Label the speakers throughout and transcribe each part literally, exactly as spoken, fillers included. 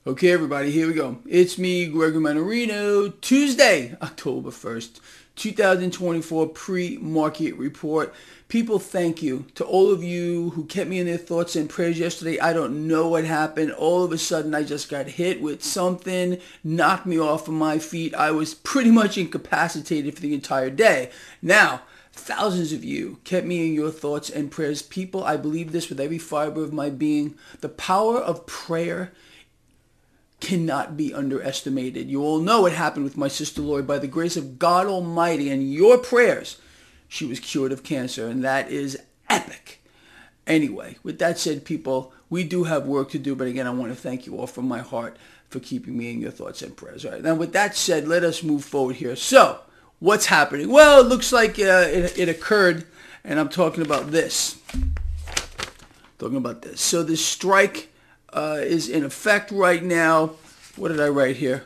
Speaker 1: Okay, everybody, here we go. It's me, Gregory Mannarino. Tuesday, October first, two thousand twenty-four pre-market report. People, thank you to all of you who kept me in their thoughts and prayers yesterday. I don't know what happened. All of a sudden, I just got hit with something, knocked me off of my feet. I was pretty much incapacitated for the entire day. Now, thousands of you kept me in your thoughts and prayers. People, I believe this with every fiber of my being. The power of prayer cannot be underestimated. You all know what happened with my sister Lori. By the grace of God Almighty and your prayers, she was cured of cancer, and that is epic. Anyway, with that said, people, we do have work to do, but again, I want to thank you all from my heart for keeping me in your thoughts and prayers. All right, now with that said, let us move forward here. So, what's happening? Well, it looks like uh, it, it occurred, and I'm talking about this. Talking about this. So this strike Uh, is in effect right now. What did I write here?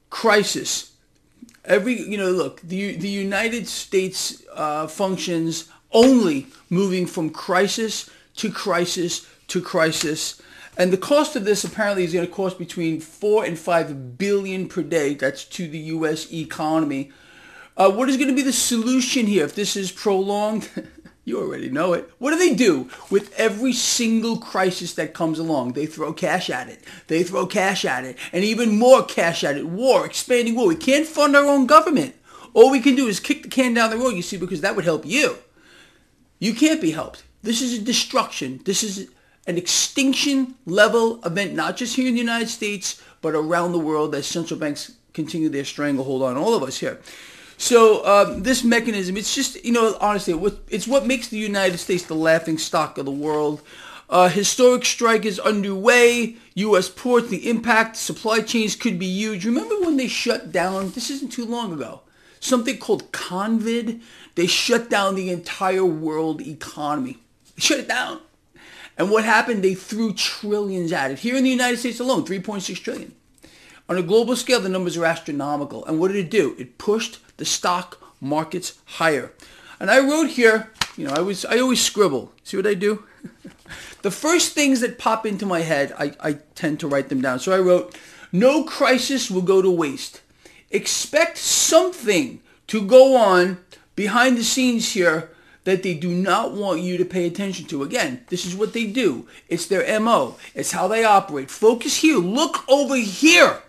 Speaker 1: Crisis. Every, you know, look, the the United States uh, functions only moving from crisis to crisis to crisis. And the cost of this apparently is going to cost between four and five billion per day. That's to the U S economy. Uh, what is going to be the solution here if this is prolonged? You already know it. What do they do with every single crisis that comes along? They throw cash at it. They throw cash at it. And even more cash at it. War, expanding war. We can't fund our own government. All we can do is kick the can down the road, you see, because that would help you. You can't be helped. This is a destruction. This is an extinction level event, not just here in the United States, but around the world as central banks continue their stranglehold on all of us here. So um, this mechanism, it's just, you know, honestly, it's what makes the United States the laughing stock of the world. Uh, historic strike is underway. U S ports, the impact, supply chains could be huge. Remember when they shut down, this isn't too long ago, something called COVID? They shut down the entire world economy. They shut it down. And what happened? They threw trillions at it. Here in the United States alone, three point six trillion. On a global scale, the numbers are astronomical. And what did it do? It pushed the stock markets higher. And I wrote here, you know, I was I always scribble. See what I do? The first things that pop into my head, I, I tend to write them down. So I wrote, no crisis will go to waste. Expect something to go on behind the scenes here that they do not want you to pay attention to. Again, this is what they do. It's their M O. It's how they operate. Focus here. Look over here.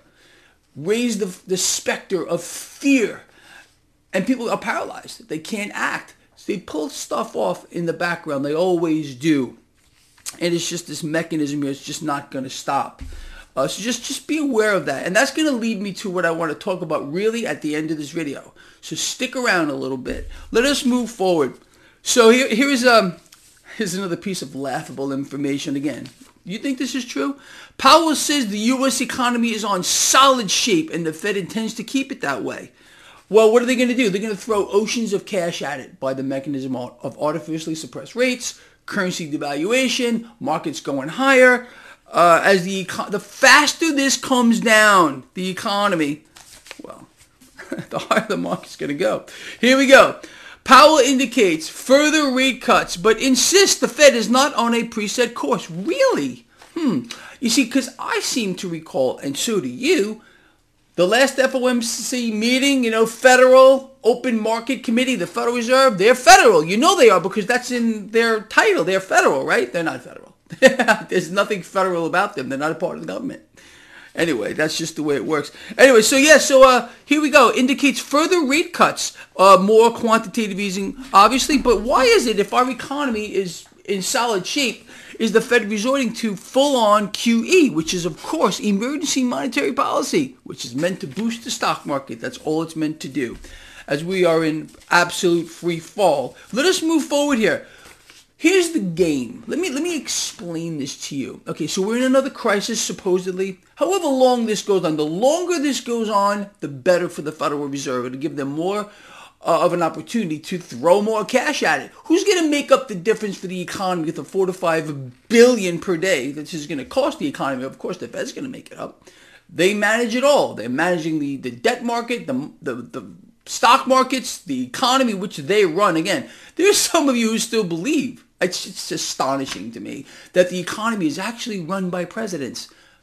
Speaker 1: Raise the, the specter of fear. And people are paralyzed. They can't act. So they pull stuff off in the background. They always do. And it's just this mechanism here. It's just not going to stop. Uh, so just, just be aware of that. And that's going to lead me to what I want to talk about really at the end of this video. So stick around a little bit. Let us move forward. So here, here is um, here's another piece of laughable information again. You think this is true? Powell says the U S economy is on solid shape and the Fed intends to keep it that way. Well, what are they going to do? They're going to throw oceans of cash at it by the mechanism of artificially suppressed rates, currency devaluation, markets going higher. Uh, as the econ- the faster this comes down, the economy, well, the higher the market's going to go. Here we go. Powell indicates further rate cuts, but insists the Fed is not on a preset course. Really? Hmm. You see, because I seem to recall, and so do you, the last F O M C meeting, you know, Federal Open Market Committee, the Federal Reserve, they're federal. You know they are because that's in their title. They're federal, right? They're not federal. There's nothing federal about them. They're not a part of the government. Anyway, that's just the way it works. Anyway, so yeah, so uh, here we go. Indicates further rate cuts, uh, more quantitative easing, obviously. But why is it, if our economy is in solid shape, is the Fed resorting to full-on Q E, which is, of course, emergency monetary policy, which is meant to boost the stock market. That's all it's meant to do, as we are in absolute free fall. Let us move forward here. Here's the game. Let me let me explain this to you. Okay, so we're in another crisis, supposedly. However long this goes on, the longer this goes on, the better for the Federal Reserve. It'll give them more uh, of an opportunity to throw more cash at it. Who's going to make up the difference for the economy with the four to five billion per day that this is going to cost the economy? Of course, the Fed's going to make it up. They manage it all. They're managing the, the debt market, the the the stock markets, the economy, which they run. Again, there's some of you who still believe. It's, it's astonishing to me that the economy is actually run by presidents.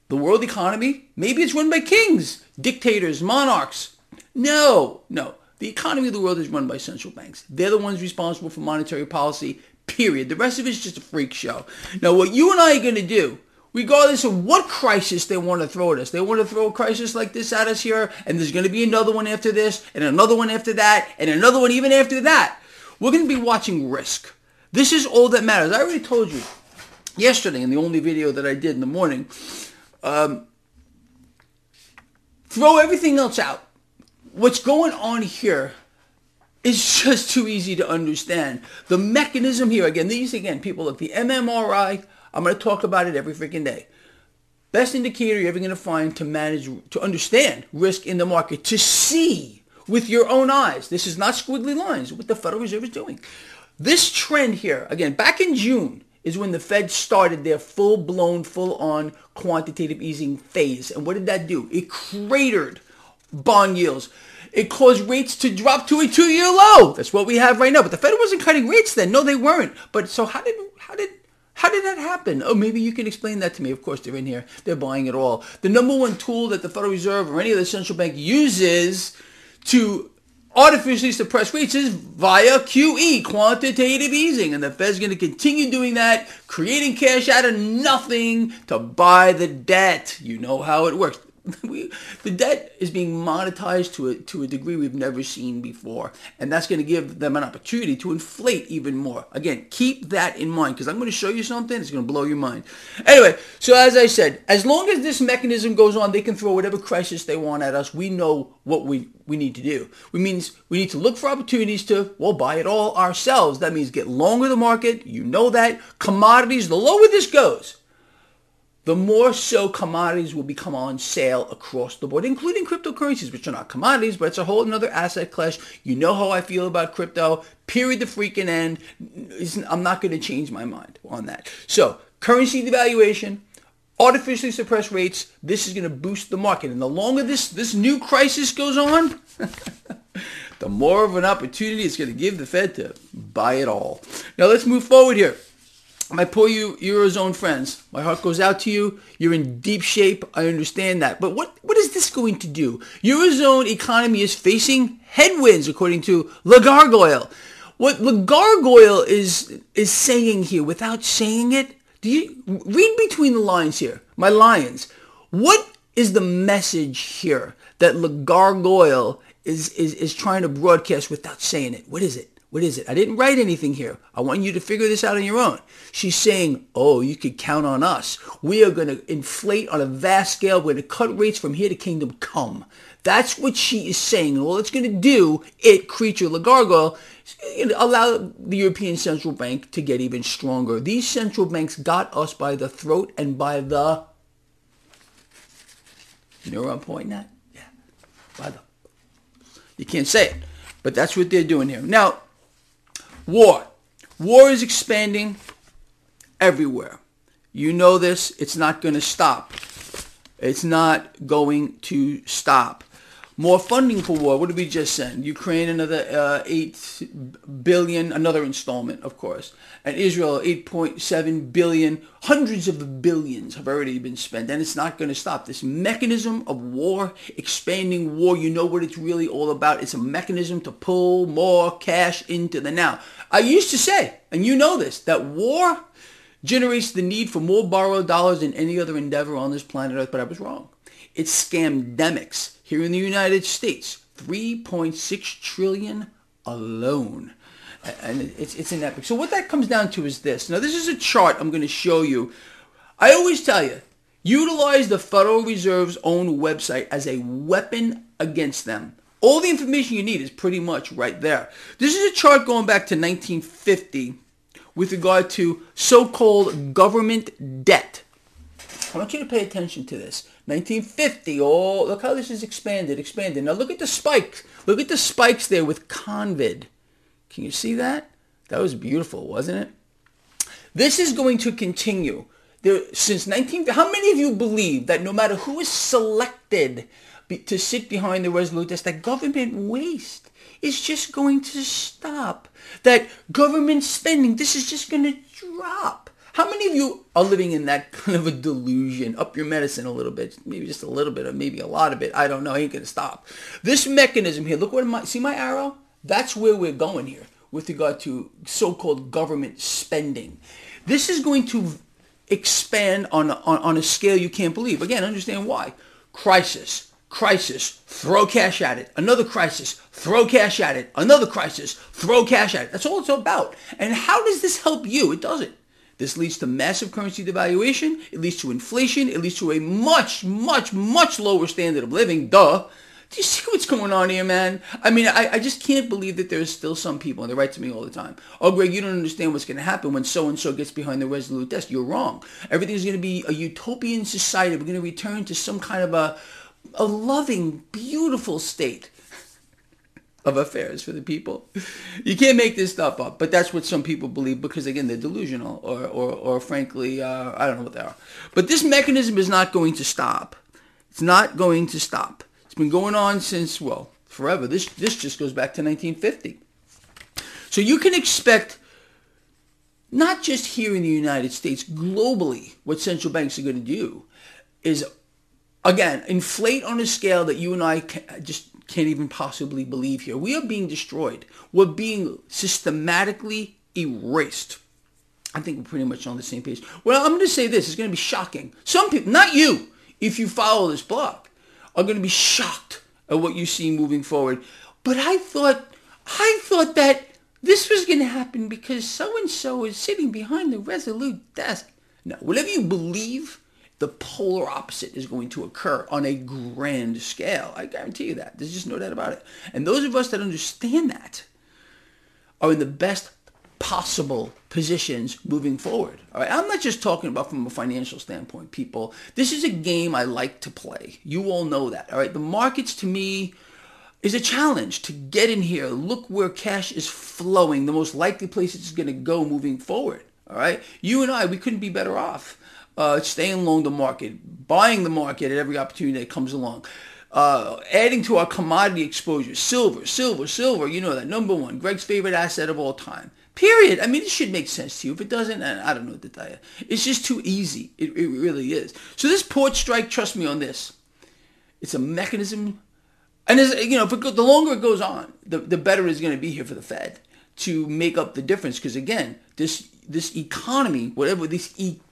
Speaker 1: The world economy, maybe it's run by kings, dictators, monarchs. No, no. The economy of the world is run by central banks. They're the ones responsible for monetary policy, period. The rest of it is just a freak show. Now, what you and I are going to do, regardless of what crisis they want to throw at us, they want to throw a crisis like this at us here, and there's going to be another one after this, and another one after that, and another one even after that. We're going to be watching risk. This is all that matters. I already told you yesterday in the only video that I did in the morning, um, throw everything else out. What's going on here is just too easy to understand. The mechanism here, again, these, again, people, look, the M M R I, I'm going to talk about it every freaking day. Best indicator you're ever going to find to manage, to understand risk in the market, to see with your own eyes. This is not squiggly lines, what the Federal Reserve is doing. This trend here, again, back in June, is when the Fed started their full-blown, full-on quantitative easing phase. And what did that do? It cratered bond yields. It caused rates to drop to a two-year low. That's what we have right now. But the Fed wasn't cutting rates then. No, they weren't. But so how did how did how did that happen? Oh, maybe you can explain that to me. Of course, they're in here. They're buying it all. The number one tool that the Federal Reserve or any other central bank uses to artificially suppress rates is via Q E, quantitative easing. And the Fed's going to continue doing that, creating cash out of nothing to buy the debt. You know how it works. We, the debt is being monetized to a, to a degree we've never seen before. And that's going to give them an opportunity to inflate even more. Again, keep that in mind because I'm going to show you something that's going to blow your mind. Anyway, so as I said, as long as this mechanism goes on, they can throw whatever crisis they want at us. We know what we, we need to do. Which means we need to look for opportunities to, well, buy it all ourselves. That means get long with the market. You know that. Commodities, the lower this goes, the more so commodities will become on sale across the board, including cryptocurrencies, which are not commodities, but it's a whole another asset class. You know how I feel about crypto. Period the freaking end. I'm not going to change my mind on that. So currency devaluation, artificially suppressed rates, this is going to boost the market. And the longer this, this new crisis goes on, the more of an opportunity it's going to give the Fed to buy it all. Now let's move forward here. My poor you, Eurozone friends, my heart goes out to you. You're in deep shape. I understand that. But what, what is this going to do? Eurozone economy is facing headwinds, according to Le Gargoyle. What Le Gargoyle is, is saying here, without saying it, do you read between the lines here, my lions? What is the message here that Le Gargoyle is, is, is trying to broadcast without saying it? What is it? What is it? I didn't write anything here. I want you to figure this out on your own. She's saying, oh, you could count on us. We are going to inflate on a vast scale. We're going to cut rates from here to kingdom come. That's what she is saying. All it's going to do, it, creature, Le Gargoyle, allow the European Central Bank to get even stronger. These central banks got us by the throat and by the... You know where I'm pointing at? Yeah. By the... You can't say it, but that's what they're doing here. Now, war. War is expanding everywhere. You know this. It's not going to stop. It's not going to stop. More funding for war. What did we just send? Ukraine, another uh, eight billion dollars, another installment, of course. And Israel, eight point seven billion dollars. Hundreds of billions have already been spent, and it's not going to stop. This mechanism of war, expanding war, you know what it's really all about. It's a mechanism to pull more cash into the now. I used to say, and you know this, that war generates the need for more borrowed dollars than any other endeavor on this planet Earth, but I was wrong. It's scamdemics. Here in the United States, three point six trillion dollars alone. And it's, it's an epic. So what that comes down to is this. Now, this is a chart I'm going to show you. I always tell you, utilize the Federal Reserve's own website as a weapon against them. All the information you need is pretty much right there. This is a chart going back to nineteen fifty with regard to so-called government debt. I want you to pay attention to this. nineteen fifty, oh, look how this is expanded, expanded. Now look at the spikes. Look at the spikes there with COVID. Can you see that? That was beautiful, wasn't it? This is going to continue. There, since nineteen, how many of you believe that no matter who is selected be, to sit behind the resolute desk, that government waste is just going to stop? That government spending, this is just going to drop? How many of you are living in that kind of a delusion? Up your medicine a little bit, maybe just a little bit, or maybe a lot of it. I don't know. I ain't gonna stop. This mechanism here. Look what my see my arrow. That's where we're going here with regard to so-called government spending. This is going to expand on on, on a scale you can't believe. Again, understand why. Crisis. Crisis, throw cash at it. Another crisis, throw cash at it. Another crisis, throw cash at it. That's all it's about. And how does this help you? It doesn't. This leads to massive currency devaluation. It leads to inflation. It leads to a much, much, much lower standard of living. Duh. Do you see what's going on here, man? I mean, I, I just can't believe that there's still some people, and they write to me all the time, oh, Greg, you don't understand what's going to happen when so-and-so gets behind the Resolute desk. You're wrong. Everything's going to be a utopian society. We're going to return to some kind of a a loving, beautiful state of affairs for the people. You can't make this stuff up, but that's what some people believe because, again, they're delusional or, or, or frankly, uh, I don't know what they are. But this mechanism is not going to stop. It's not going to stop. It's been going on since, well, forever. This, this just goes back to nineteen fifty. So you can expect, not just here in the United States, globally, what central banks are going to do is, again, inflate on a scale that you and I can, just can't even possibly believe here. We are being destroyed. We're being systematically erased. I think we're pretty much on the same page. Well, I'm going to say this. It's going to be shocking. Some people, not you, if you follow this blog, are going to be shocked at what you see moving forward. But I thought, I thought that this was going to happen because so-and-so is sitting behind the Resolute desk. No, whatever you believe, the polar opposite is going to occur on a grand scale. I guarantee you that. There's just no doubt about it. And those of us that understand that are in the best possible positions moving forward. All right, I'm not just talking about from a financial standpoint, people. This is a game I like to play. You all know that. All right, the markets to me is a challenge to get in here. Look where cash is flowing. The most likely place it's going to go moving forward. All right, you and I, we couldn't be better off. Uh, staying long the market, buying the market at every opportunity that comes along, uh, adding to our commodity exposure, silver, silver, silver, you know that, number one, Greg's favorite asset of all time, period. I mean, this should make sense to you. If it doesn't, I don't know what to tell you. It's just too easy. It, it really is. So this port strike, trust me on this, it's a mechanism, and as, you know, if it go, the longer it goes on, the, the better it's going to be here for the Fed to make up the difference, because again, this this economy, whatever this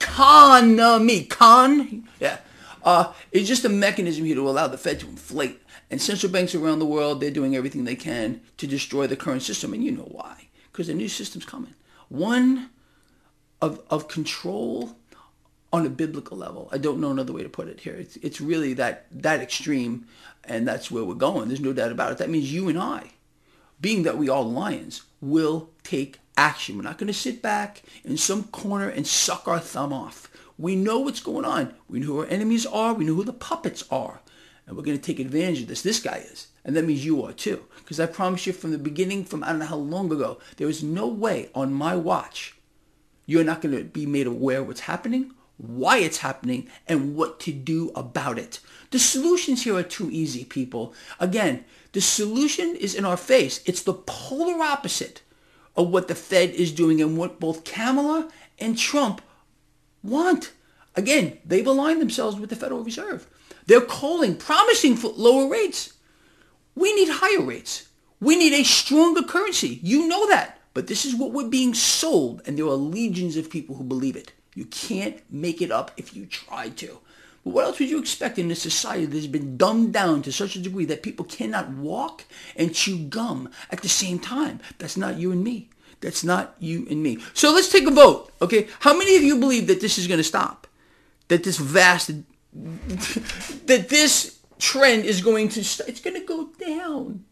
Speaker 1: economy, con, yeah, uh, it's just a mechanism here to allow the Fed to inflate. And central banks around the world, they're doing everything they can to destroy the current system, and you know why? Because the new system's coming. One of of control on a biblical level. I don't know another way to put it here. It's it's really that that extreme, and that's where we're going. There's no doubt about it. That means you and I, being that we are lions, will take action. We're not going to sit back in some corner and suck our thumb off. We know what's going on. We know who our enemies are. We know who the puppets are. And we're going to take advantage of this. This guy is. And that means you are too. Because I promise you from the beginning, from I don't know how long ago, there is no way on my watch you're not going to be made aware of what's happening, why it's happening, and what to do about it. The solutions here are too easy, people. Again, the solution is in our face. It's the polar opposite of what the Fed is doing and what both Kamala and Trump want. Again, they've aligned themselves with the Federal Reserve. They're calling, promising for lower rates. We need higher rates. We need a stronger currency. You know that. But this is what we're being sold, and there are legions of people who believe it. You can't make it up if you try to. But what else would you expect in a society that has been dumbed down to such a degree that people cannot walk and chew gum at the same time? That's not you and me. That's not you and me. So let's take a vote, okay? How many of you believe that this is going to stop? That this vast, that this trend is going to, st- it's going to go down.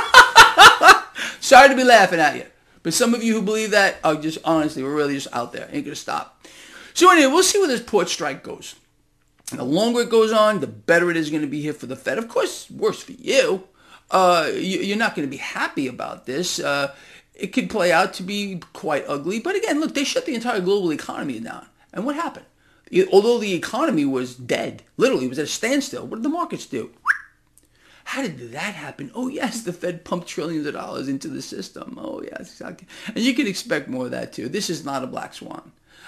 Speaker 1: Sorry to be laughing at you. But some of you who believe that are just, honestly, we're really just out there. Ain't going to stop. So anyway, we'll see where this port strike goes. And the longer it goes on, the better it is going to be here for the Fed. Of course, worse for you. Uh, you you're not going to be happy about this. Uh, it could play out to be quite ugly. But again, look, they shut the entire global economy down. And what happened? Although the economy was dead, literally, it was at a standstill, what did the markets do? How did that happen? Oh, yes, the Fed pumped trillions of dollars into the system. Oh, yes, exactly. And you can expect more of that, too. This is not a black swan.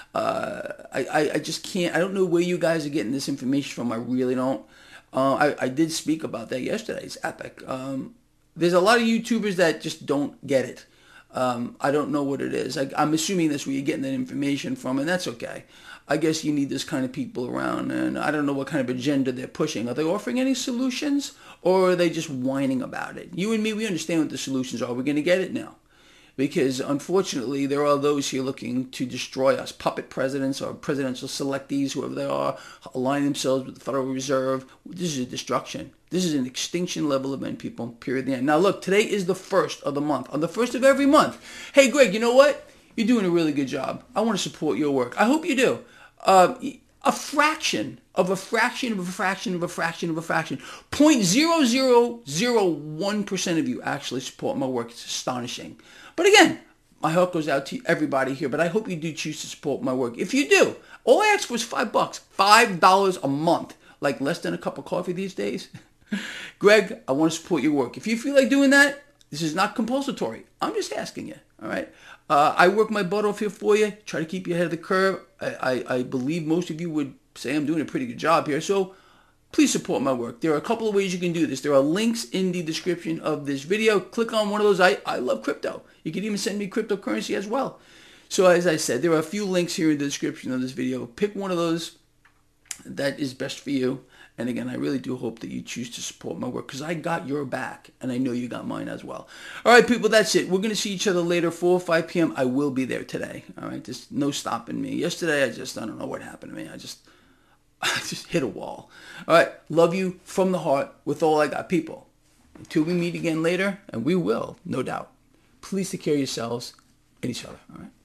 Speaker 1: Uh, I, I, I just can't, I don't know where you guys are getting this information from. I really don't. Uh, I, I did speak about that yesterday. It's epic. Um, there's a lot of YouTubers that just don't get it. Um, I don't know what it is. I, I'm assuming that's where you're getting that information from, and that's okay. I guess you need this kind of people around, and I don't know what kind of agenda they're pushing. Are they offering any solutions, or are they just whining about it? You and me, we understand what the solutions are. We're going to get it now. Because unfortunately, there are those here looking to destroy us. Puppet presidents or presidential selectees, whoever they are, align themselves with the Federal Reserve. This is a destruction. This is an extinction level event, people, period, the end. Now, look, today is the first of the month. On the first of every month. Hey, Greg, you know what? You're doing a really good job. I want to support your work. I hope you do. Uh, a fraction of a fraction of a fraction of a fraction of a fraction. zero point zero zero zero one percent of you actually support my work. It's astonishing. But again, my heart goes out to everybody here, but I hope you do choose to support my work. If you do, all I ask for is five bucks, five dollars a month, like less than a cup of coffee these days. Greg, I want to support your work. If you feel like doing that, this is not compulsory. I'm just asking you, all right? Uh, I work my butt off here for you, try to keep you ahead of the curve. I, I, I believe most of you would say I'm doing a pretty good job here, so please support my work. There are a couple of ways you can do this. There are links in the description of this video. Click on one of those. I, I love crypto. You can even send me cryptocurrency as well. So as I said, there are a few links here in the description of this video. Pick one of those that is best for you. And again, I really do hope that you choose to support my work because I got your back and I know you got mine as well. All right, people, that's it. We're going to see each other later, four or five p.m. I will be there today. All right, there's no stopping me. Yesterday, I just, I don't know what happened to me. I just... I just hit a wall. All right. Love you from the heart with all I got, people. Until we meet again later, and we will, no doubt. Please take care of yourselves and each other. All right.